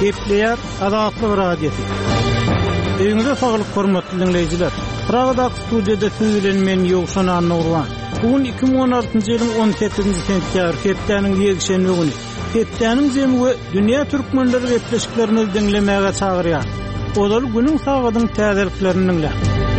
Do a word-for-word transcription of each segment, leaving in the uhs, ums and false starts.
Kepler Adatlı Radyosu. Öňüňizde saglyk hormatly dinleýijiler. Pragada studiýada söýlenmen ýogşan anurwan. Bugün iki bin on altyncy ýylyň on sekizinji sentýabr hepdeniň ýekşenbe güni. Hepdeniň jemgy dünýä türkmenleri gepleşiklerini dinlemäge çagyrýar. Olal günüň sagadyň täzeliklerini dinler.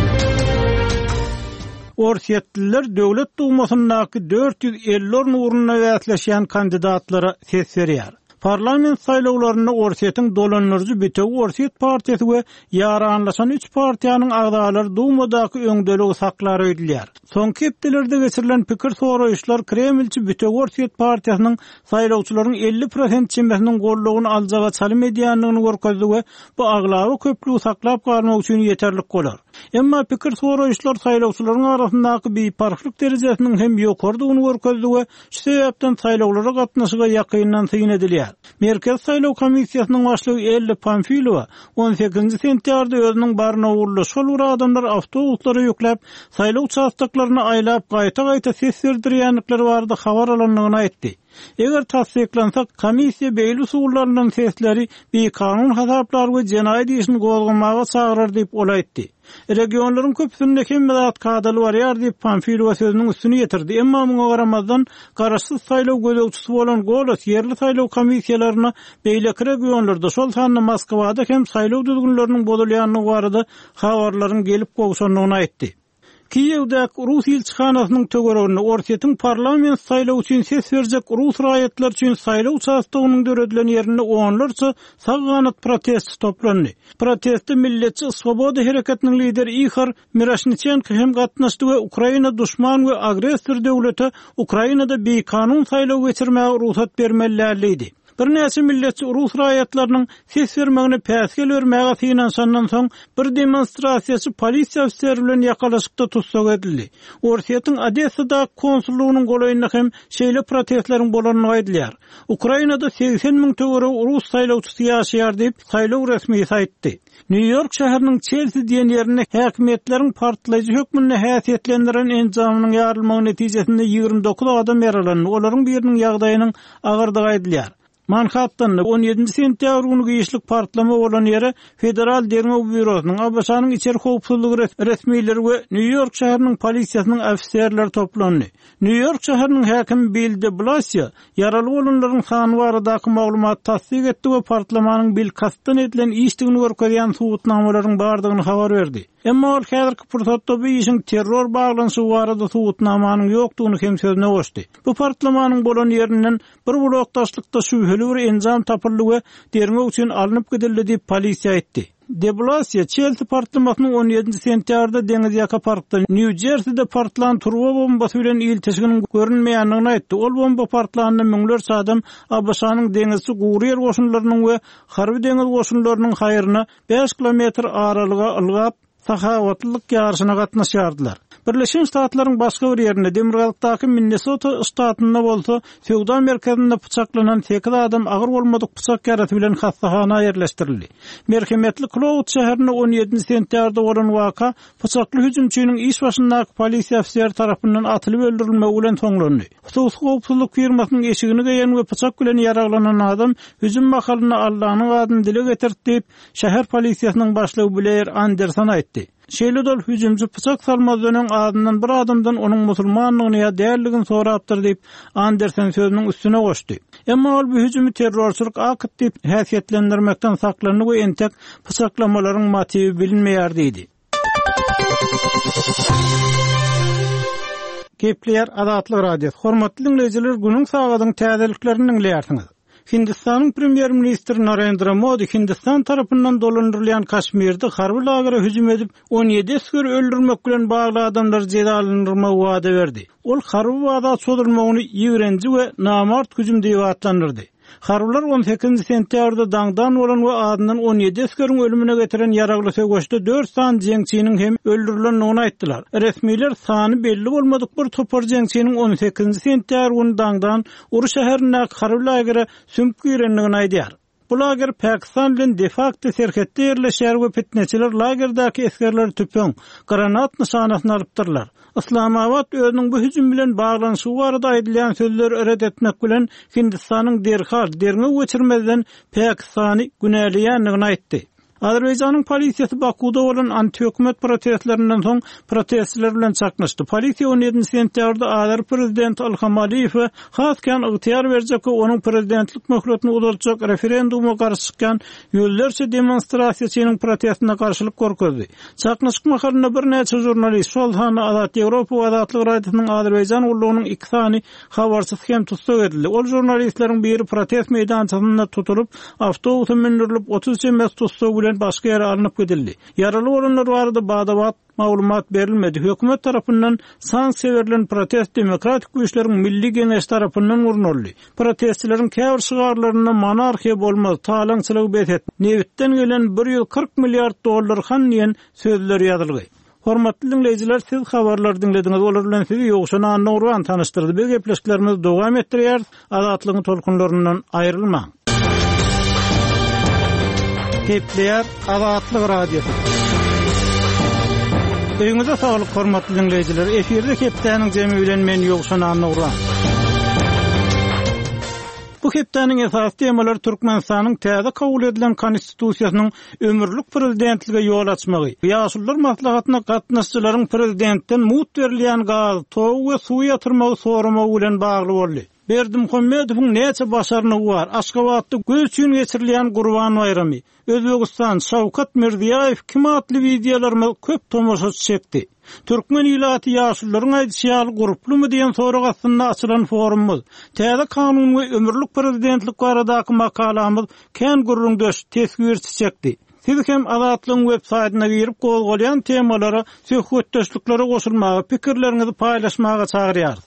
Orsiýetliler döwlet dumasyndaky dört yüz elli urunyna wätleşýän kandidatlara ses berýär. Parlament saýlawlaryna Orsiýetiň dolanýarjy Bütegi Orsiýet partiýasy we ýaranlaşan üç partiýanyň agdalary dumadaky öňdeligi saklary edilýär. Soňky hepdelerde geçirilen pikir soraýyşlar Kremlçi Bütegi Orsiýet partiýasynyň saýlawçylaryň elli prosent çembesiniň gollugyny aljaga çalym edýändigini görkezdi we bu aglawy köplügi saklap galmak üçin ýeterlik bolar. Emma pikir soraýyşlar saýlawçylaryň arasyndaky beýparklyk derejesiniň hem ýokardygyny görkezdi we şu sebäpden saýlawlara gatnaşyga ýakyndan syň edilýär. Merkez saýlaw komissiýasynyň başlygy Elli Pamfilova on sekizinji sentýarda özüniň baryna uğurlaşan bir adamlar awtobuslara ýöklep saýlaw çastaklaryny aýlap gaýta-gaýta ses berdirýänlikleri barada habar alanlygyny aýtdy. Eger tasdiklansa komissiya beýle usullarynyň sesleri bir kanun hasaplary we jenaýat işini gozgamaga çagyrar diýip olaýtdy. Regionlaryň köpüsinde hem medat kadaly barýar diýip Pamfilova sözüniň üstüne ýetirdi. Emma muňa garamazdan garaşsyz saýlaw gözegçisi bolan Golos ýerli saýlaw komissiýalaryna beýleki regionlarda şol sanly Moskwada hem saýlaw düzgünleriniň bozulýanyny barada habarlaryň gelip gowşanlygyny aýtdy. Kiýewdäki Rus elçixanasynyň töwereginde Orsiýetiň parlament saýlaw üçin ses berjek Rus raýatlar üçin saýlaw çastagynyň döredilen ýerinde onlarça saganat protest toplandy. Protestde milletçi Swoboda hereketiniň lideri Ihor Mirashnichenko hem gatnaşdy we Ukraina düşman we agressor döwlete Ukrainada beýkanun saýlaw geçirmäge ruhsat bermelärligi. Bir näçe milletçi Rus raýatlarynyň ses bermegine päsgel bermäge finansandan soň bir demonstrasiýaçy polisiýa ofiseri bilen ýakalaşykda tutsak edildi. Orsiýetiň Odessada konsullugynyň golaýyna hem şeýle protestleriň bolanyny aýdylýar. Ukrainada seksen miň töwereg Rus saýlawçysy ýaşaýar diýip saýlaw resmi aýtdy. New York şäheriniň Chelsea diýen ýerine häkimetleriň partlaýjy hökmüne häsiýetlendiren enjamynyň ýarylmagy netijesinde ýigrimde dokuz adam yaralandy. Olaryň biriniň ýagdaýynyň agyrdygy aýdylýar. Manhattan'da on yedinji sentýabr güni giýişlik partlama bolan ýere Federal Deňew Bürosynyň, A B S-nyň içeri howpsuzlyk resmiýetleri we New York şäheriniň polisiýasynyň ofisiýerleri toplandy. New York şäheriniň häkimi Bill de Blasio yaraly bolanlaryň sany baradaky maglumaty tasdik etdi we partlamanyň bil kastan edilen işdigini görkezýän subutnamalaryň bardygyny habar berdi. Emma ol häzirki pursatda bu işin terror baglanyşy barada subutnamanyň ýokdugyny hem sözüne goşdy. Bu partlamanyň bolan ýerinden bir blokdaşlykda şübheli bir enjam tapyldy we dermek üçin alınıp gidildi diýip polisiýa aýtdy. De Blasio Chelsea partlamasının on yedinji sentýarda Deňiz ýaka parkda New Jersey'de partlanan turba bombasy bilen iltişiginiň görünmeýändigini aýtdy. Ol bomba partlananda müňlerçe adam A B S-nyň deňizçi guryer goşunlarynyň we harby deňiz goşunlarynyň haýryna beş kilometr aralyga ylgap sahawatlyk ýarşyna gatnaşýardylar. Birleşen Ştatlaryň başga bir ýerinde Demirgalykdaky Minnesota ştatynda bolsa, Söwda merkezinde pyçaklanan sekiz adam agyr bolmadyk pyçak ýarasy bilen hastahana ýerleşdirildi. Merhemetli Cloud şäherinde on yedinji sentýarda bolan waka pyçakly hüjümçiniň iş başyndaky polisiýa ofiseri tarapyndan atylyp öldürilmegi bilen soňlandy. Hususy howpsuzlyk firmasynyň eşigini geýen we pyçak bilen ýaraglanan adam hüjüm mahalyny Allah'nyň adyny dile getirdi diýip şäher polisiýasynyň başlygy Blair Anderson aýtdy. Şeýledol hüjümçi pyçak salmazdynyň adyndan bir adamdan onuň musulmanlygyny ýa däldigini sorapdyr diýip Anderson sözüniň üstüne goşdy. Emma ol bu hüjümi terrorçylyk akyt diýip häsiýetlendirmekden saklandy we entek pyçaklamalaryň motiwi bilinmeýär diýdi. Kepler Adatly Radiosu. Hormatly dinleýijiler, günüň sagadyň täzeliklerini dinleýärsiňiz. Hindistanyň premier ministri Narendra Modi Hindistan tarapyndan dolandyrylýan Kaşmirde harby lagera hüjüm edip on ýedi asker öldürmek bilen bagly adamlar jezalandyrmagy wada berdi. Ol harby wada çodurmagyny ýigrenji we namart hüjüm diýip atlandyrdy. Harbylar on sekizinji sentýarda daňdan bolan we adyndan on ýedi askeriň ölümine getiren ýaragly söwgeçde dört san jeňçiniň hem öldürilendigini aýtdylar. Resmiler sany belli bolmadyk bir topar jeňçiniň on sekizinji sentýar güni daňdan Uruş şäherine harby lagera sümp girendigini aýdýar. Bu lager Pakistan bilen de facto serhetde yerleşýär we fitneçiler lagerdäki eskerler tüpüň, granat nişanasyny alypdyrlar. Islamabad özüniň bu hüjüm bilen baglanyşy barada aýdylýan sözleri öret etmek bilen Hindistanyň derhal derňe geçirmeden Pakistany günäleýänligini aýtdy. Azerbaycanyň polisiýasy Bakuda bolan anti-hökümet protestlerinden soň protestçiler bilen çaknaşdy. Polisiýa on ýedinji sentýabrda Azər prezidenti Ilham Aliýew we haskan ygtyýar berjek we onuň prezidentlik möhletini uzatjak referenduma garşy çykan ýöllerçe demonstrasiýaçynyň protestine garşylyk görkezdi. Çaknaşyk mahalyna bir näçe jurnalist, Şolhany Azat Ýewropa we Azatlyk radiosynyň Azerbaycan ullugynyň iki sany habarçysy hem tutsak edildi. Ol jurnalistleriň biri protest meýdançysynda tutulup, awtobusa mindirilip otuz çemes tutsak bilen başga ýere alınıp gidildi. Yaraly olanlar barada badabat maglumat berilmedi. Hökümet tarapyndan sanksiýa berilen protest demokratik güýçleriň milli geňeş tarapyndan gurnuldy. Protestçileriň käbir şygarlaryna monarxiýa bolmaz, talaňçylyk betet, nebitden gelen bir ýüz kırk milliard dollar han diýen sözler ýazylgy. Hormatly dinleýijiler, siz habarlar dinlediňiz, olar bilen sizi ýokşana anlaýan tanıştyrdy. Bu gepleşiklerimiz dowam etdirýär. Azatlygyň tolkunlaryndan aýrylmaň. Kepler Azatlyk radiosu. Öýüňize saglyk, hormatly dinleýijiler. Eferde Kepläniň jemi bilen men ýokşana anlaýan. Bu hepdäniň esas temalary Türkmenistanyň täze kabul edilen konstitusiýasynyň ömürlük prezidentlige ýol açmagy, ýaşullar maslahatyna gatnaşçylaryň prezidentden mut berilýän gaz, tow we suw ýatyrmagy soramagy bilen bagly boldy. Berdimuhammedowyň näçe başaryny bar? Aşgabatda göz üçin geçirilýän Gurban bayramy, Özbegistan, Şawkat Mirziýaýew kim atly videolarmy köp tomoşaçy çekdi. Türkmen ilaty ýaşullaryň aýdysýaly gruplumy diýen soragatynda açylan forumumyz, täze kanun we ömürlük prezidentlik baradaky makalamyz kän gurrundaş tesgirçi çekdi. Siz hem Azatlygyň web saýtyna girip gowgalýan temalary, söhbetdeşliklere goşulmagy, pikirlerinizi paýlaşmaga çagyrýarys.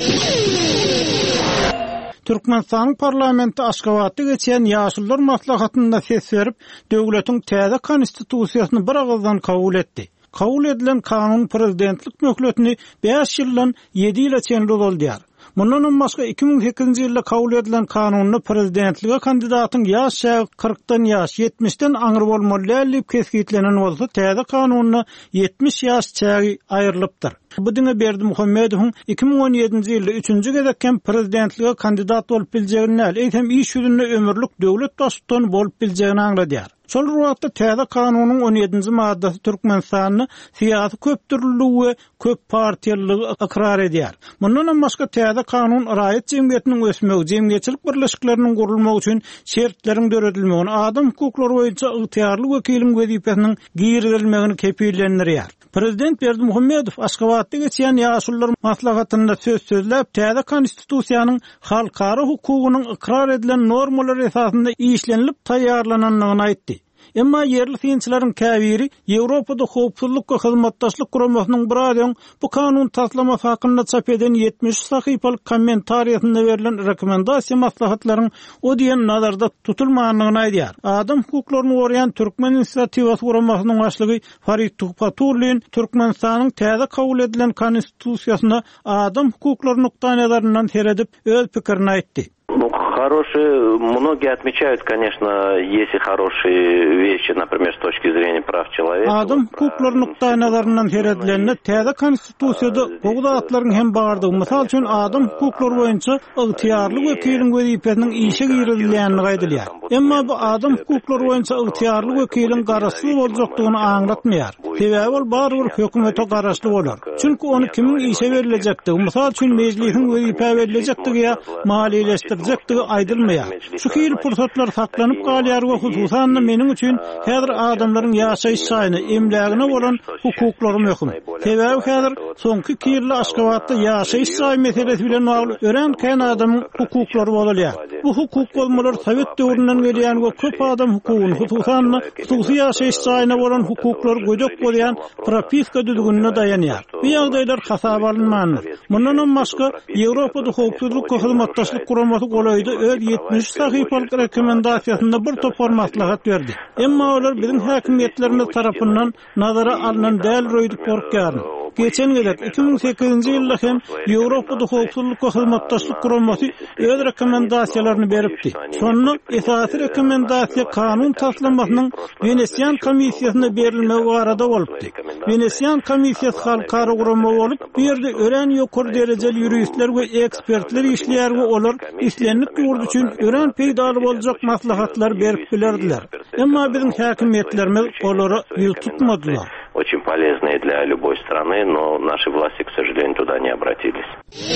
Türkmenistanyň parlamenti Aşgabatda geçen ýaşullar maslahatynda ses berip, döwletiň täze konstitusiýasyny bir agzdan kabul etdi. Kabul edilen kanun prezidentlik möhletini beş ýyldan yedi ýyla çenli uzaldýar. Mundan başga iki bin sekizinji ýylda kabul edilen kanuny prezidentlige kandidatyň ýaş şäher kırkdan ýaş ýetmişden aňyr bolmaly diýip kesgitlenen bolsa, täze kanunyna ýetmiş ýaş çägi aýrylypdyr. Bu diňe Berdimuhammedowyň iki bin on ýedinji ýylda üçünji gezekden prezidentlige kandidat bolup biljegini, eýsem iş ýüzünde ömürlük döwlet başçylygy bolup biljegini aňladýar. Şol wagtda täze kanunyň on ýedinji maddasy Türkmenistanyň syýasy köpdürlügi we köp partiýalylygy ikrar edýär. Mundan başga täze kanun raýat jemgyýetiniň ösmegi, jemgyýetçilik birleşikleriniň gurulmagy üçin şertleriň döredilmegini, adam hukuklary boýunça ygtyýarly wekiliň wezipesiniň giýirilmegini kepillendirýär. Prezident Berdimuhammedow Aşgabatda geçen ýaşullar maslahatynda söz sözläp, täze konstitusiýanyň halkara hukugynyň ikrar edilen normalary esasynda işlenilip taýýarlananyny aýtdy. Emma yerli synçylaryň käbiri Ýewropada howpsuzlyk we hyzmatdaşlyk guramasynyň bir bu kanun taslamasy hakynda çap eden yetmiş sahypalyk kommentariýasynda berilen rekomendasiýa maslahatlaryň o diýen nazarda tutulmagyny aýdýar. Adam hukuklaryny goraýan Türkmen inisiatiwasy guramasynyň başlygy Farid Tuhpaturlyn Türkmenistanyň täze kabul edilen konstitusiýasyna adam hukuklary nukta nazaryndan seredip öz pikirini aýtdy. Хорошие, многие отмечают, конечно, если хорошие вещи, например, с точки зрения прав человека. Adam hukuklary nukta nazaryndan seredilende täze konstitusiýada bu zatlaryň hem bardygy. Mysal üçin adam hukuklary boýunça ygtyýarly wekiliň wezipesiniň işe girilýänligi aýdylýar. Emma bu adam hukuklary boýunça ygtyýarly wekiliň garaşly boljakdygyny aňlatmaýar. Sebäbi ol barbyr hökümete garaşly bolar. Çünki onu kimin işe berilejektigi, mysal üçin mejlisiň wezipe berilejektigi ýa maliýeleşdirjekdigi aýdylmaýar. Şu hili pursatlar saklanyp galýar we hususan meniň üçin häzir adamlaryň ýaşaýyş şaýyny, emlägine bolan hukuklary möhüm. Sebäbi häzir soňky iki ýylda Aşgabatda ýaşaýyş şaýy meselesi bilen bagly ören kän adamyň hukuklary bolýar. Bu hukuk bolmalar Sowet döwründen gelýän we köp adam hukugyny, hususan hususy ýaşaýyş şaýyna bolan hukuklary gödök bolýan propiska düzgünine daýanýar. Bu ýagdaýlar hasaba alynmaly. Mundan başga Ýewropada howpsuzlyk we hyzmatdaşlyk guramasy golaýdy öz yetmiş sahypalyk rekomendasiýasynda bir topar maslahat berdi. Emma olar biziň häkimetlerimiz tarapyndan nazara alynan däl roýdy korkýar. Geçen gelek iki bin sekizinji ýylda hem Ýewropada howpsuzlyk we hyzmatdaşlyk guramasy öz rekomendasiýalaryny beripdi. Şonu esasy rekomendasiýa kanun taslamasynyň Venesiýan komissiýasyna berilmegi barada bolupdy. Venesiýan komissiýasy halkara gurama bolup, bu ýerde ören ýokary derejeli ýuristler we ekspertler işleýär we olar islenlik ýurdu üçin ören peýdaly boljak maslahatlar berip bilerdiler. Emma biziň häkimetlerimiz olary ýyl tutmadylar. Очень полезные для любой страны, но наши власти, к сожалению, туда не обратились.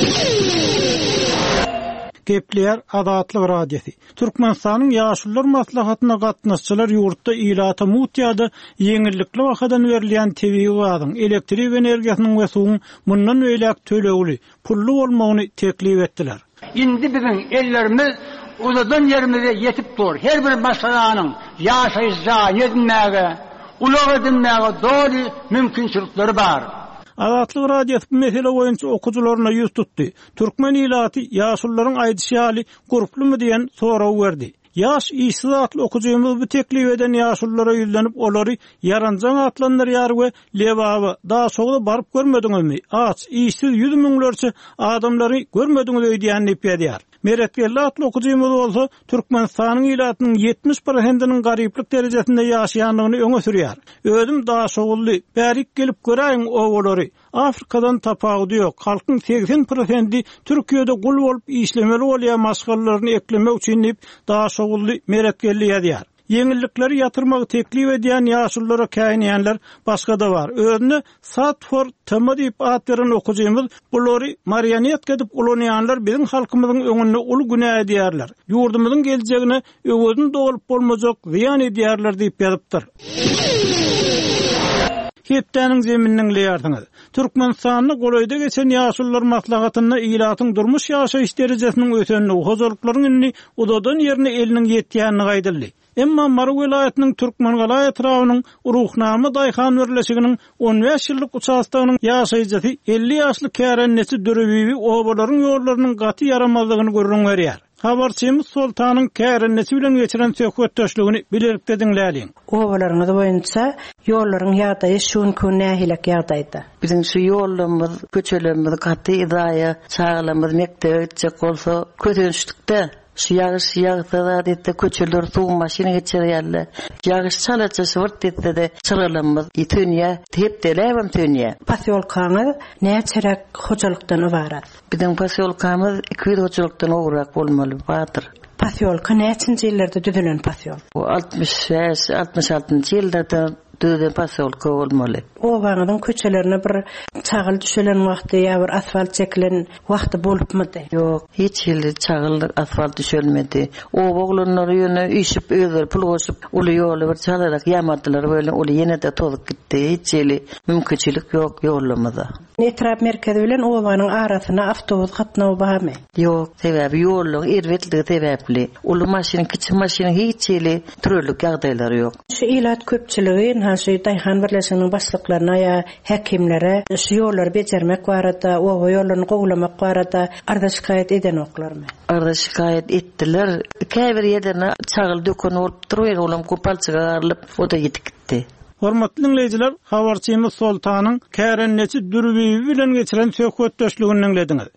Gepler Adatlyk radiosi. Türkmenistanyň ýaşullar maslahatyna gatnaşçylar ýurtda ilata mutýada ýeňillikli wagtdan berilýän tebii gazyň, elektrik energiýasynyň we suwuň mundan öýlek tölegli, pully bolmagyny teklip etdiler. Indi biziň ellerimiz uzadan ýerimize ýetip dur. Her bir masalanyň ýaşaýyşy edinmäge, ulaq edinmäge doli mümkinçilikleri bar. Adatlyk radiosi bu mesele boýunça okujylaryna ýüz tutdy. Türkmen ilaty ýaşullaryň aýdyşy guruplymy diýen soraw berdi. Yaş işsiz atly okujymyz bu teklip eden ýaşullara ýüzlenip olary yaranjan atlanlar ýar we lebaby daha soňra baryp görmediňizmi? Aç işsiz ýüz miňlerçe adamlary görmediňiz diýen epedýär. Meretgelli atly okujymyz bolsa Türkmenistanyň ilatynyň yetmiş prosentiniň garyplyk derejesinde ýaşaýanlygyny öňe sürýär. Özüm daha şogully bärik gelip göräýin owlary. Afrikadan tapagy ýok. Halkyň seksen prosenti Türkiýede gul bolup işlemeli bolýan maşgallary eklemek üçin daha şogully meretgelli ýadýar. Yeňillikleri ýatyrmagy teklip edýän ýaşullara käýnýänler başga da bar. Özüne Satfor tema diýip at beren okujymyz bulary marionetka edip ulanýanlar biziň halkymyzyň öňünde uly günä edýärler. Ýurdumyzyň geljegine öwüdün dolup bolmajak ziýan edýärler diýip ýazypdyr. Hepdeniň zeminiň leýärdiňiz. Türkmenistanyň golaýda geçen ýaşullar maslahatyna ilatyň durmuş ýaşaýyş derejesiniň ösenini, hozurlyklaryň udadan ýerine eliniň ýetýänini gaýdyldy. Emma Marw welaýatynyň Türkmen gala etrawynyň ruhnamy daýhan berleşiginiň on beş ýyllyk uçastygynyň ýaşaýjy elli ýaşly kärennesi dörebibi obalaryň ýollarynyň gaty yaramazlygyny görüň berýär. Habarçymyz Sultanyň kärennesi bilen geçiren söhbetdeşligini bilerek dinläliň. Obalaryňyz boýunça ýollaryň ýagdaýy şuň nähilek ýagdaýda. Biziň şu ýollarymyz, köçelerimiz gaty idaýa, çağlamyz mekdebe gitjek bolsa kötünçlikde. Şu yağış yağsa da dette köçeler suw maşina geçirýärler. Yağış çalaçysy vurt dette de çyrylamyz. Ýetünýä, hep delebem tönýä. Pasyolkany näçerek hojalykdan ibarat. Biziň pasyolkamyz iki yüz hojalykdan ograk bolmaly batyr. Pasyolka näçinji ýyllerde düzülen pasyol? O altmış beş altmış altynjy ýyllarda düzülen pasyolka bolmaly. O wagtyň köçelerine bir çagyl düşelen wagty ýa bir asfalt çekilen wagty bolupmydy? Ýok, hiç ýyly çagyl asfalt düşelmedi. O oglunlar ýöne işip öýler pul goşup uly ýoly bir çalarak ýamadylar böyle uly ýene de tozup gitdi. Hiç ýyly mümkinçilik ýok ýollamada. Netrap merkezi bilen owanyň arasyna awtobus gatnawy barmy? Ýok, sebäbi ýollyk erwetligi sebäpli. Uly maşina, kiçik maşina hiç ýyly türlük ýagdaýlary ýok. Şu ilat köpçiligi hansı daýhan birleşiginiň başlyklaryna ýa häkimlere şu ýollar bejermek barada, o ýollaryny gowlamak barada arda şikaýet eden oklarmy? Arda şikaýet etdiler. Käbir ýerine çagyl dökün bolup durýar, olam kopalçyga garylyp o da gitip gitdi. Hormatly dinleyijiler, habarçymyz Sultanyň kärennesi dürbibi bilen geçiren söhbetdeşligini dinlediňiz.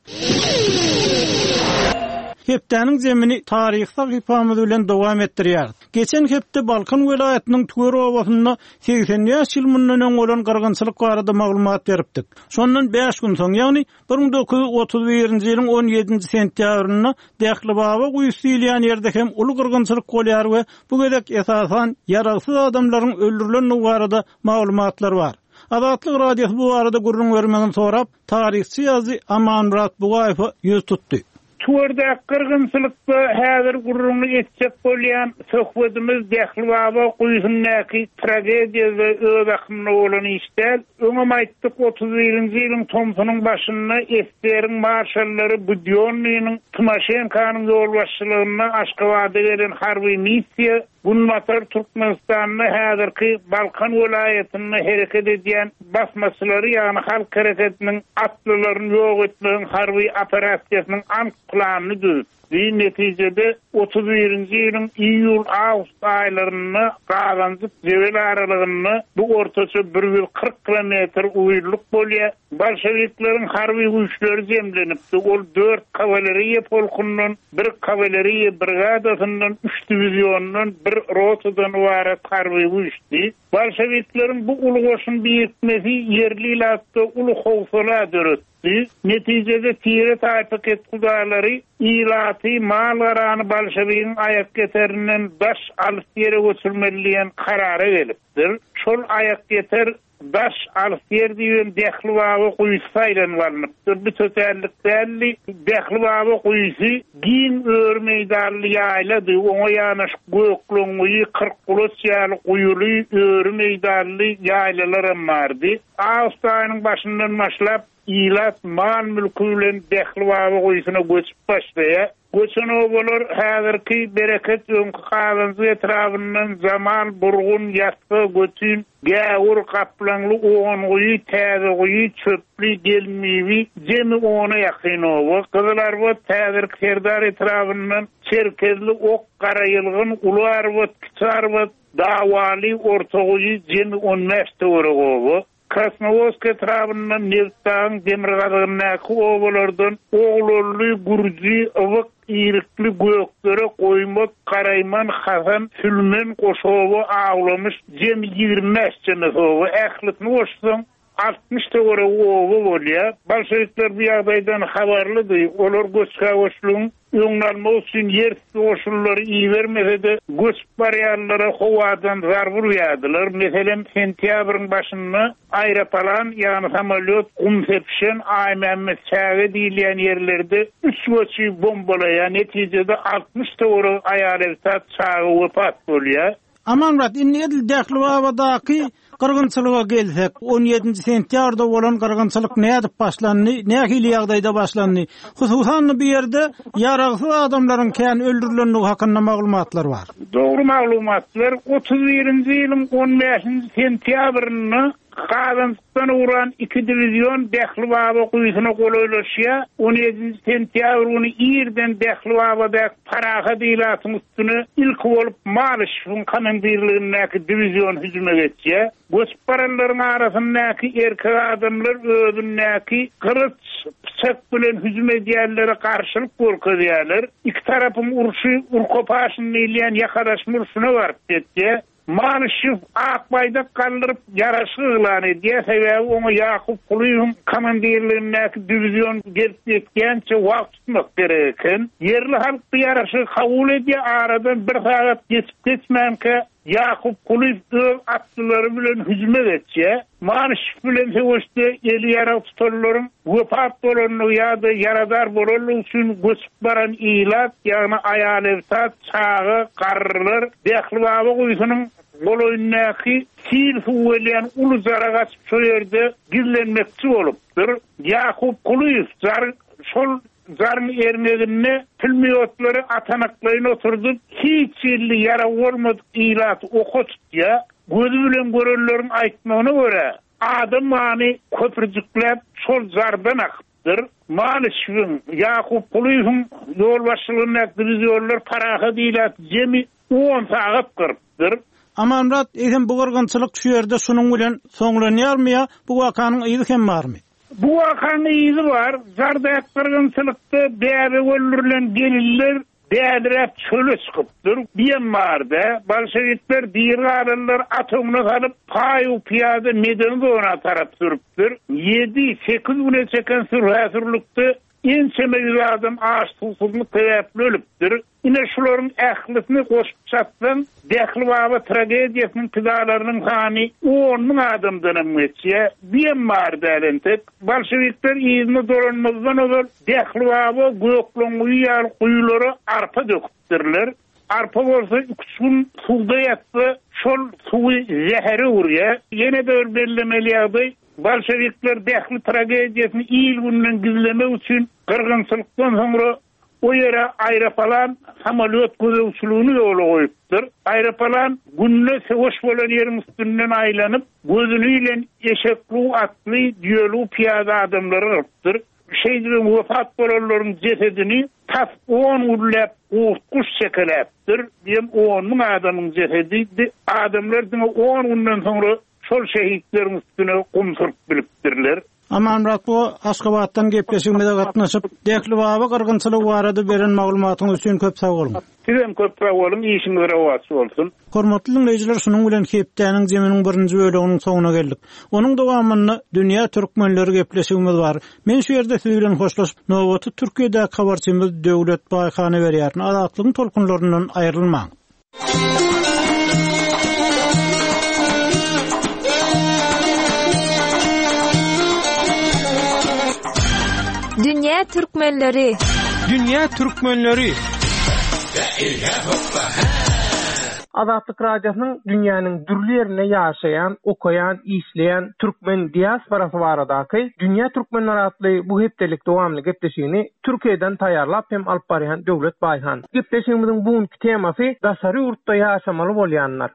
Hepdeniň zemini taryh sahypamyz bilen dowam etdirýär. Geçen hepde Balkan welaýatynyň Tüger obasynda seksen ýaş ýyl mundan öň bolan gyrgynçylyk barada maglumat beripdik. Şondan beş gün soň, ýagny bir dokuz yüz otuz birinji ýylyň on ýedinji sentýabrynda Dählibaba guýsy ýylýan ýerde hem uly gyrgynçylyk bolýar we bu gedek esasan ýaragsyz adamlaryň öldürilen barada maglumatlar bar. Adatlyk radiosi bu arada gurrun vermegini sorap, taryhçy ýazy Amanmurat Bugaýew ýüz tutdy. Tuğurda kırgınçılıkta häzir gurrunu etjek bolýan söhbetimiz Dählibaba guýsynyňky tragediýa we öz akymyna bolan işler. Öňe aýtdyk otuz birinji ýylyň tomsunyň başyna Esteriň marşallary Budionnyň Tymoşenkanyň ýol başçylygyna Aşgabatda gelen harby missiýa bunmatar Türkmenistanyň häzirki Balkan welaýatyny hereket edýän basmaçylary ýagny halk hereketiniň atlylaryny ýok etmegiň harby operasiýasynyň ank planyny düzüp. geçdi. Neticede otuz birinji ýylyň iýul awgust aýlaryny galanjyp jewel aralygyny bu ortaça bir yüz kırk kilometr uýurluk bolýar. Bolşevikleriň harby güýçleri jemlenipdi. Ol dört kavaleriýa polkundan, bir kavaleriýa brigadasyndan, üç divizionndan, bir rotadan ibaret harby güýçdi. Bolşevikleriň bu ulgoşun biýitmesi yerli latda ulu howsala döretdi. Neticede tire taýpyk etdileri ilaty mallarany bolşevikin aýak geterinden daş alyp ýere götürmeliýän karara gelipdir. Şol aýak geter daş alyp ýer diýen dähli baby guýsy saýlanýarlypdyr. Bu töterlik däli dähli baby guýsy giň ör meýdanly ýaýlady. Oňa ýanaş gökleňi kırk kulos ýaly guýuly ör meýdanly ýaýlalar bardy. Awgust aýynyň başyndan başlap ilat mal mülkü bilen dähli baby guýsyna göçüp başlaýar. Göçen obalar häzirki bereket öňkü galanjy etrafyndan Jamal Burgun ýatga götün gäwur kaplanly oğan guýy täze guýy çöpli gelmiwi jemi ona ýakyn oba. Gyzlar bu täzir Serdar etrafyndan çerkezli ok garayılgyn ular bu kiçar bu dawaly orta guýy jemi on beş töwre oba. Krasnovodsk etrafyndan Nevtan demirgazynyňky obalardan oğlurly gurji ıwyk ýerikli göklere goýmak Karayman Hasan Sülmen goşowy aglamış jemi ýigirme beş jemi oba. Ählikni goşsaň altmış töwre oba bolýar. Bolşewikler bu ýagdaýdan habarlydy. Olar göçkä goşluň öňnalma üçin ýer goşullary iýermese göç barýarlara howadan zarbur ýadylar. Meselem sentýabryň başynda aýroplan ýani samolyot gum sepşen aýmamy çäge diýilen ýerlerde üç göçi bombalaýan. Netijede altmış töwre aýaly zat çäge wepat bolýar. Amanrat inni edil dähli babadaky gyrgynçylyga gelsek, on ýedinji sentýarda bolan gyrgynçylyk nädip başlandy, nähili ýagdaýda başlandy? Hususan bu ýerde ýaragsız adamlaryň kän öldürilenligi hakynda maglumatlar bar. Dogry maglumatlar otuz birinji ýylyň on beşinji sentýabryny Galanjykdan uran iki divizion dähli baba guýsyna goloýlaşýar. on ýedinji sentýabr güni ýerden dähli babada paraha diýilatyň üstüne ilk bolup Malyshyň komandirligindäki divizion hüjüme geçýär. Göç baralaryň arasyndaky erkek adamlar özündäki kırıç bıçak bilen hüjüm edýärlere garşylyk görkezýärler. İki tarapym urşy urkopaşyny ilýän ýakadaşmy urşuna barıp getdi. Malyshyň Akbaýda galdyryp ýaraşy ýylan edýär. Sebäbi oňa Ýakup Kulyň komandirligindäki divizion gelip ýetgençe wagt tutmak gerek eken. Yerli halk bu ýaraşy kabul edýär. Aradan bir saat geçip geçmänke Ýakup Kuly öz atlary bilen hüjüm etýär. Malyshy bilen söwüşde eli ýara tutarlaryň wepat bolanyny ýa-da yaradar bolanyny üçin göçüp baran ilat ýagny aýaly zat çağı garrylar dähli baba guýsynyň boloýundaky sil suwelýän uly zaragaç şu ýerde gizlenmekçi bolupdyr. Ýakup Kuly zar şol zarın ermegini filmiyotlary atanaklaryna oturdup hiç ýerli ýara bolmadyk ilat okutýar. Gözü bilen görenleriň aýtmagyna görä adam many köprüjüklep şol zardan akypdyr. Malyshyň Ýakup Kulyň ýol başçylygyndaky diviziorlar paraha diýilat jemi on sagat gyrypdyr. Amanrat eýsem bu gyrgynçylyk şu ýerde şunuň bilen soňlanýarmy, bu wakanyň ýygy hem barmy? Bu wakanyň ýygy bar. Zardak gyrgynçylykda bäze öldürilen gelirler dädirep çöle çykypdyr. Biýemmarda bolşewikler diýerler atomny alyp paýu piýada medeni dona tarap sürüpdir. ýedi sekiz güne çeken sürhäzirlikde ençeme adam aş susuzlyk sebäpli ölüpdir. Ine şolaryň ählisini goşup çatsan, dähli baba tragediýasynyň pidalarynyň sany on ming adamdan geçýär. Biýemmarda dälentek bolşewikler ýygyny dolanmazdan öňe dähli baba gökleňi ýaly guýulary arpa döküpdirler. Arpa bolsa üç gün suwda ýatsa, şol suwy zäheri urýar. Ýene de bellemeli ýagdaý bolşewikler dähli tragediýasyny ýyl günden gizlemek üçin gyrgynçylykdan soňra o ýere aýroplan samolyot gözeýçiligini ýola goýupdyr. Aýroplan günne sewoş bolan ýeriň üstünden aýlanyp, gözüni bilen eşekli atly, ýöli piýada adamlary alypdyr. şeýdiriň wafat bolanlaryň cesedini tap on urlap uutkuş çekeläpdir. Diýem on müň adamyň jesedi adamlar diňe on günden soňra şol şehitlerin üstüne kumsurup bilipdirler. Amanrak bu Aşgabatdan gepleşigimizde gatnaşyp Dekli baba gyrgynçylyk barada beren maglumatyň üçin köp sag bolun. Sizem köp sag bolun, işiniz rawat bolsun. Hormatly dinleyijiler, şunuň bilen hepdeniň jeminiň birinji bölüginiň soňuna geldik. Onuň dowamyny dünýä türkmenleri gepleşigimiz bar. Men şu ýerde siz bilen hoşlaşyp Nowaty Türkiýede habarçymyz Döwlet Baýhany berýärni azatlygyň tolkunlaryndan aýrylmaň. Dünya Türkmenleri. Dünya Türkmenleri. Azatlyk radiosynyň dünýäniň dürli ýerine ýaşaýan, okaýan, işleýän türkmen diasporasy baradaky Dünya Türkmenleri adly bu hepdelik dowamly gepleşigini Türkiýeden taýýarlap hem alyp barýan Döwlet Baýhan. Gepleşigimiziň bugunky temasy daşary ýurtda ýaşamaly bolýanlar.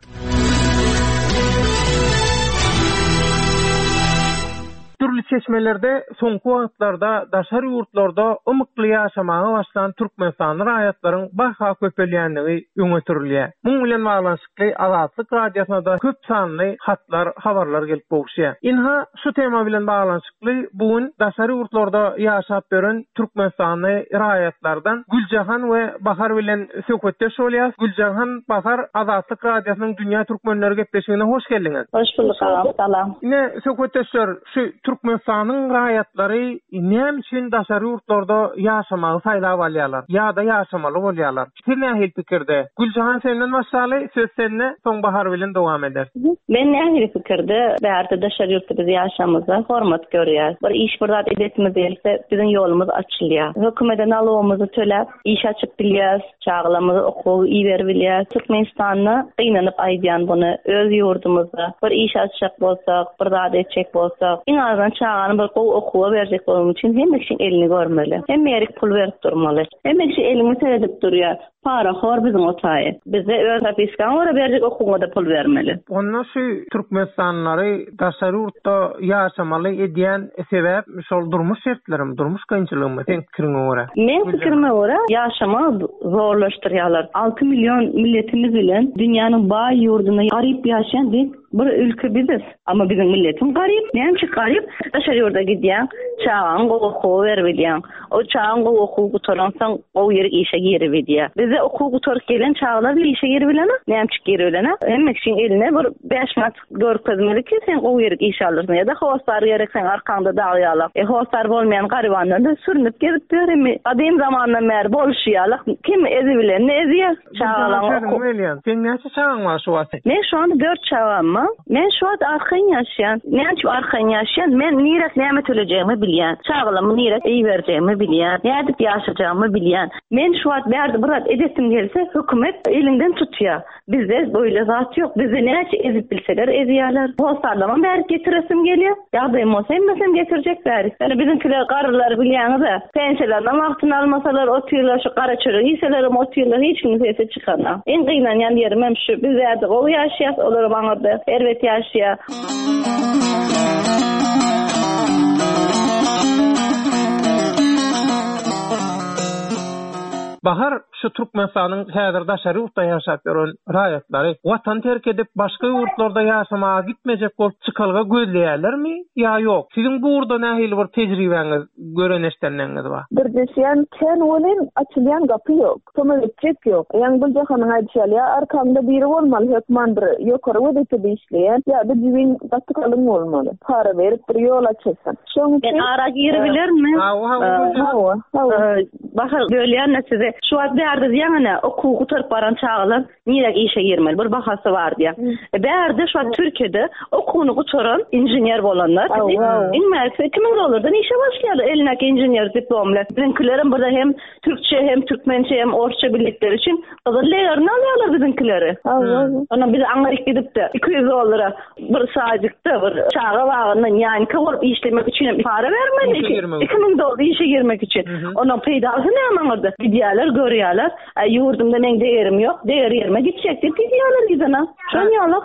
Türlü seçmelerde soňky wagtlarda daşary ýurtlarda ymykly ýaşamagy başlayan türkmenistany raýatlaryň baha köpelýänligi öňe sürilýär. Muň bilen baglanşykly Azatlyk radiosyna da köp sanly hatlar, habarlar gelip bolýar. Inha şu tema bilen baglanşykly bugun daşary ýurtlarda ýaşap beren türkmenistany raýatlardan Güljahan we Bahar bilen söhbetde şolýar. Güljahan, Bahar, Azatlyk radiosynyň Dünya Türkmenleri gepleşigine hoş geldiňiz. Hoş bulduk, salam. Ine söhbetde şu Türkmenistanyň raýatlary näme üçin daşary ýurtlarda ýaşamagy saýlap alýarlar, ýa-da ýaşamaly bolýarlar? Siz nähil pikirde? Güljahan senden başlaly, söz sende, soň Bahar bilen dowam eder. Men nähil pikirde, bäýärde daşary ýurtda biz ýaşamyza hormat görýär. Bir iş birdat edetimiz else, biziň ýolumuz açylýar. Hökümetten alawymyzy töläp, iş açyp bilýäs, çağlamyzy okuw iyi berip bilýäs. Türkmenistanyny gynanyp aýdýan buny öz ýurdumyzda bir iş açjak bolsak, birdat etjek bolsak, azan çağany bir gow okuwa berjek bolan üçin hemme kişi elini görmeli. Hemme erik pul berip durmaly. Hemme kişi elini seredip durýar. Para hor bizim otaýy. Bize öz hapiskan wara berjek okuwga da pul bermeli. Onda şu türkmenistanyňlary daşary ýurtda ýaşamaly edýän sebäp şol durmuş şertlerimi, durmuş kynçylygymy sen pikiriňe görä? Men pikirime görä ýaşama zorlaşdyrýarlar. altı milyon milletimiz bilen dünýäniň baý ýurduny garyp ýaşaýan bir ülke biziz. Ama bizim milletim garip. Näme garip? Daşary ýurda gidýän, çağan okuw berýän. O çağan okuw gutaransaň o ýere işe girip edýär. Bize okuw gutaryp gelen çağlar işe girip bilen, näme girip bilen? Hemme kişiň eline bir beş mat görkezmeli ki sen o ýere işe alyrsyň. Ya da howsar gereksen arkanda dagýarlar. E howsar bolmayan garibanlar da sürünüp gelip bermi. Adem zamandan beri bolşýarlar. Kim ezi bilen, ne ezýär? Çağlar okuw. Sen näçe çağan var şu wagt? Men şu anda dört çağam. Men şu an arkaň ýaşaýan, näçe arkaň ýaşaýan, men niret näme tölejeğimi bilýän, çağlamy niret iyi berjeğimi bilýän, näde ýaşajagymy bilýän. Men şu an bärde birat edetim gelse, hökümet elinden tutýar. Bizde böyle zat ýok. Bizde näçe ezip bilseler ezýärler. Hosarlama bäri getiresim gelýär. Ýagdaýym bolsa hemmesini getirjek bäri. Yani bizimkiler garrylar bilýäňiz-de, pensiýalardan wagtyny almasalar, otyrlar şu gara çörek ýeseler, otyrlar hiç kimse çykanlar. En gynanýan ýerim hem şu, biz bäri o ýaşaýas, olar baňarda serwet ýaşaýar. Bahar şu Türkmenistanyň häzir daşary ýurtda ýaşap ýören raýatlary watan terk edip başga ýurtlarda ýaşamaga gitmejek bolup çykalga gözleýärlermi ýa ýok? Siziň bu urda nähili bir tejribeňiz, göreneşdenliňiz bar? Bir desýän ken bolen açylýan gapy ýok. Tömelik ýok. Ýa-ni bu jahanyň aýdýarly, arkamda biri bolmaly, hökman bir ýokary wagtda işleýän, ýa-da jibin gatlykalyň bolmaly. Para berip bir ýol açylsyn. Ben ara giri bilermi? Bahar bölýän size şu an bärde ýa-ni okuw gutarıp baran çağlar nirek işe girmeli. Bir bahasy bar diýär. E bärde şu an Türkiýede okuwny gutaran inženýer bolanlar, inmäse iki ming dollardan işe başlaýar. Eline inženýer diplomly. Bizimkilerim burada hem Türkçe hem Türkmençe hem Orsça bildikleri için gazarlaýarny alýarlar bizimkileri. Ona biz aňaryk gidip de iki yüz dollara bir saatykda bir çağa wagtyndan ýani kawurup işlemek üçin para bermeli. iki ming dollar işe girmek için. Ona peýdasy näme aňardy? Diýerler, görýärler. Ay ýurdumda men değerim ýok, değer ýerime gitjek diýip diýerler gidana. Şonýalyk.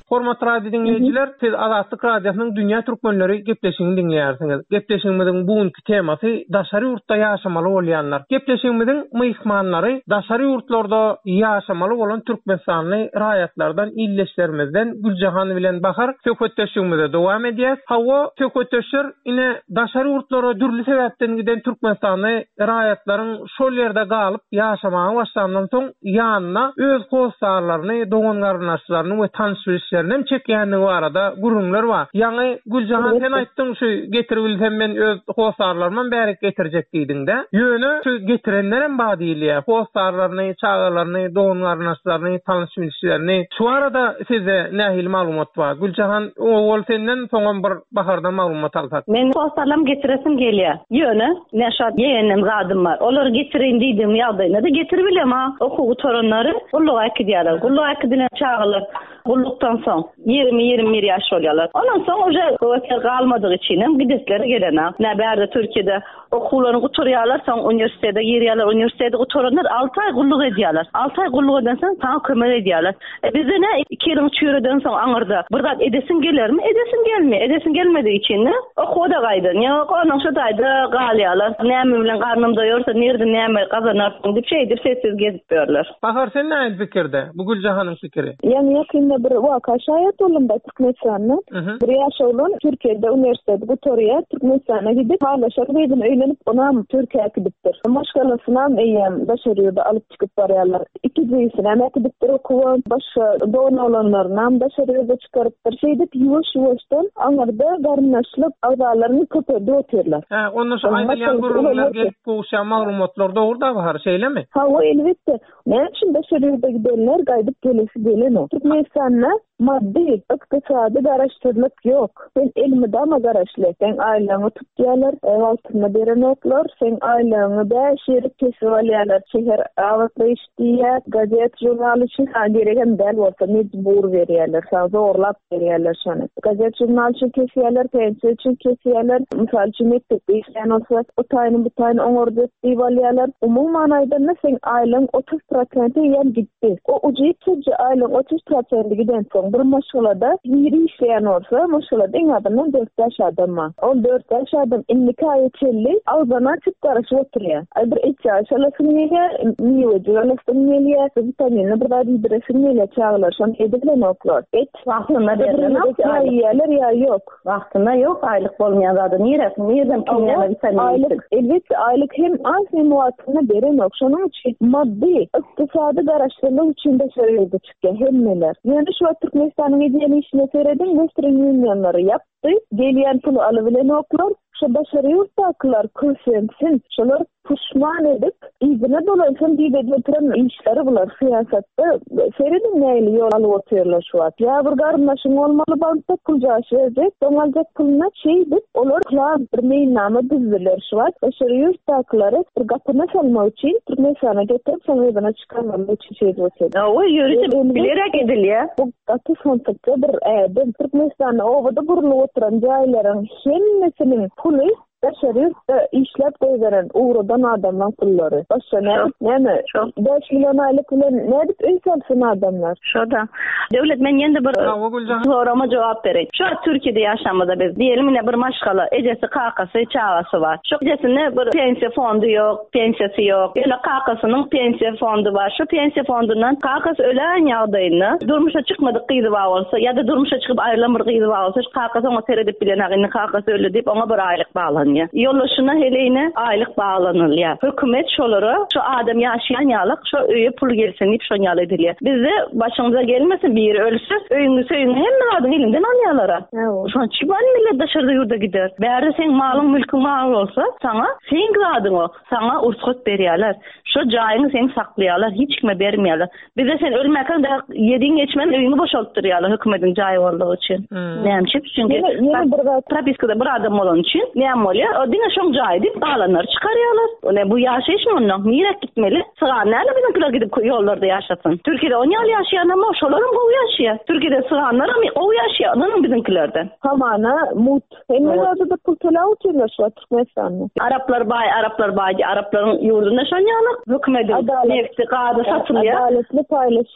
Hormat radio dinleyijiler, siz Azatlyk Radiosynyň Dünýä türkmenleri gepleşigini dinleýärsiňiz. Gepleşigimiziň bugunky temasy daşary ýurtda ýaşamaly bolýanlar. Gepleşigimiziň myhmanlary daşary ýurtlarda ýaşamaly bolan türkmenistanyny raýatlardan illeşlerimizden Güljahan bilen Bahar söhbetleşigimize dowam edýäs. Hawa söhbetleşir ine daşary ýurtlara dürli sebäpden giden türkmenistanyny raýatlaryň şol ýerde galyp ýaşamagy başlandan soň ýanyna öz howsarlaryny, dogan garnaşlaryny we tanışyşlaryny çekýänligi barada gurumlar var. Ýani Güljahan sen aýtdyň şu getiribilsem men öz howsarlarymdan bäri getirjek diýdiň-de. Ýöne şu getirenlerem bad diýilýär. Howsarlaryny, çağalaryny, dogan garnaşlaryny, tanışyşlaryny. Şu arada size nähili maglumat bar? Güljahan ol senden soňam bir baharda maglumat alsak. Men howsarlarym getiresim gelýär. Ýöne näşat ýenem gadym bar. Olar getirin diýdim ýagdaýynda da getirip bilem ha. Okugy toranlary ulluğa akidýarlar. Ulluğa akidine çağalar. Gulluktan soň ýigirme ýigirme bir ýaş bolýarlar. Ondan soň oje öwetler galmadygy üçin gidesleri gelener. Näbärde Türkiýede okuwlaryny guturýarlar, soň uniwersitede ýerýärler, uniwersitede guturanlar alty ay gulluk edýärler. alty ay gulluk eden soň taň kömek edýärler. E bizde ne iki ýyl çýüreden soň aňyrda bir zat edesin gelermi? Edesin gelmi. Edesin gelmediği için okuwa da gaýdyn. Ýok, onuň şu daýda galýarlar. Näme bilen garnym doýursa, nerede näme gazanarsyň diýip şey diýip sessiz gezip berler. Bahar sen näme pikirde? Bu Güljahanyň pikiri. Yani ýakynda bir waka şaýat bolanda Türkmenistanyň bir ýaşawlan Türkiýede uniwersitede guturýar, Türkmenistana gidip halaşar beýdim öýlenip onam Türkiýe gidipdir. Maşgalasyna eýem başaryýda alyp çykyp barýarlar. iki ýyl hem gidipdir okuwan başga dogan olanlaryna başaryýda çykaryp bir şeýdip ýuwaş-ýuwaşdan aňarda garnaşlyk agdalaryny köperde oturýarlar. Ha, onda şu aýdylýan gurulmalar gelip goşa maglumatlar dogurda bar, şeýlemi? Ha, o elbetde. Ne üçin başaryýda gidenler gaýdyp gelesi gelen. Türkmenistanyň maddi, ykdysady garaşdyrlyk ýok. Sen elmide ama garaşlyk. Sen aýlaňy tutýarlar, ewaltyna beren oklar, sen aýlaňy beş ýeri kesip alýarlar. Şeher awatly işdiýär, gazet, jurnal üçin gereken däl bolsa mecbur berýärler, zorlap berýärler şonu. Gazet, jurnal üçin kesýärler, pensiýa üçin kesýärler. Mysal üçin mekdepde işleýän bolsa, o taýyny bu taýyny oňorda diýip alýarlar. Umumyň aýdanda sen aýlaň otuz prosent ýan gitdi. O ujiýetçi aýlaň otuz prosent giden soň bir maşgalada ýeri işleýän bolsa, maşgalada eň adamdan dört ýaş adam bar. O dört ýaş adam indiki aýetçili awzana çyp garaşyp oturýar. Ay bir üç ýaş alasyň ýa-da niýe jurnalystyň ýa-da vitamini bir bäri biresin ýa-da çağlar, şon ediplen oklar. Et wagtyna berilen ýalar ýa ýok. Wagtyna ýok, aýlyk bolmaýan zady niýeresmi? Niýedem kimýaly vitamin? Elbetde aýlyk hem az hem wagtyna beren ok. Şonuň üçin maddi, ykdysady garaşdyrlyk üçin de şeýle çykýan hemmeler. Ýani şu Türkmenistanyň edýän işine seredin Western Union'lary yapdy. Gelýän puly alybilen oklar, şu başary ýurtdakylar kösensin. Şolar puşman edip, izine dolansın diýip edilen işleri bular siýasatda. Seredin näýli ýol alyp oturýarlar şu wagt. Ýa bir garnaşyň bolmaly bankda pul jaşyjak, doňaljak puluna çeýdip, olar plan bir meýnama düzdiler şu wagt. Başary ýurtdakylary bir gapyna salmak üçin Türkmenistana getip, soňra çykanlar üçin çeýdip oturýar. O ýörüş bilerek edilýär. Bu gaty soňsatda bir ädem Türkmenistana owada burulyp oturan jaýlaryň hemmesiniň puly başarýar işläp goýdaren uğradan adamlar pullary. Başga näme? beş milyon aýlyk bilen nädip öý salsyn adamlar? Şoda. Döwlet men ýende bir sorama jogap berek. Şu Türkiýede ýaşamada biz diýelim ine bir maşgala, ejesi, kakasy, çagasy bar. Şu ejesine bir pensiýa fondy ýok, pensiýasy ýok. Ýa kakasynyň pensiýa fondy bar. Şu pensiýa fondundan kakasy ölen ýagdaýynda durmuşa çykmadyk gyzy bar bolsa, ýa-da durmuşa çykyp aýrylan bir gyzy bar bolsa, kakasy oňa seredip bilen agyny kakasy öldü diýip oňa bir aýlyk baglanýar. Ýollaşyna heleyine aýlyk baglanylýar. Hökümet şolary şu adam ýaşaýan ýalyk şu öýe pul gelsin diýip şonu ýaly edilýär. Bizde başymyza gelmesin biri ölse, öýüňi söýüňi hemme adam elimden alýarlar. Şonu çyban millet daşarda ýurda gider. Bäri sen malyň mülküň mal bolsa, saňa sen gradyň ok, saňa ursat berýärler. Şu jaýyny sen saklaýarlar, hiç kime bermeýärler. Bizde sen ölmäken de ýediň geçmen öýüňi boşaltdyrýarlar hökümetiň jaýy boldygy üçin. Näme? Çünki propiskada bir adam bolan üçin näme bolýar? O diňe şoň jaý diýip baglanlar çykarýarlar. Ona bu ýaşaýyş ondan nirek gitmeli. Syganlar bizimkiler gidip ýollarda ýaşasyn. Türkiýede on ýyl ýaşaýan ama şolaryň bu ýaşaýar. Türkiýede syganlar ama o ýaşaýan bizimkilerden. Hamana mut. Hemme da pul tolau üçin şu Türkmenistanyň. Araplar bay, Araplar bay, Araplaryň ýurdunda şoň ýalyk. Hökümet nefti gady satylýar. Adaletli paýlaşýarlar.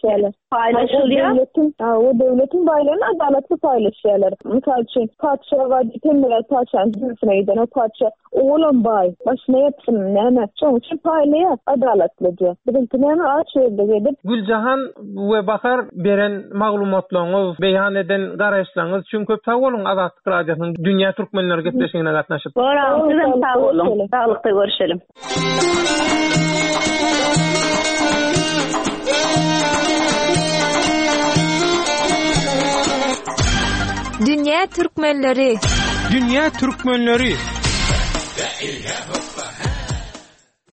paylaşılıyor. Devletin, ha, o devletin baylarını adaletli paylaşıyorlar. Misal için padişah var, temel padişahın cinsine giden o padişah oğlan bay, başına yapsın nene. Onun için paylaya adaletlice. Bizimki nene ağaç yerde gidip. Güljahan ve Bakar beren maglumatlarınız, beyan eden garaşlarınız çünkü köp sağ olun Azatlyk Radiosynyň Dünya Türkmenleri Gepleşigine gatnaşyp. Doğru, sizem sağ olun. Sağlıkta görüşelim. Dünya Türkmenleri Dünya Türkmenleri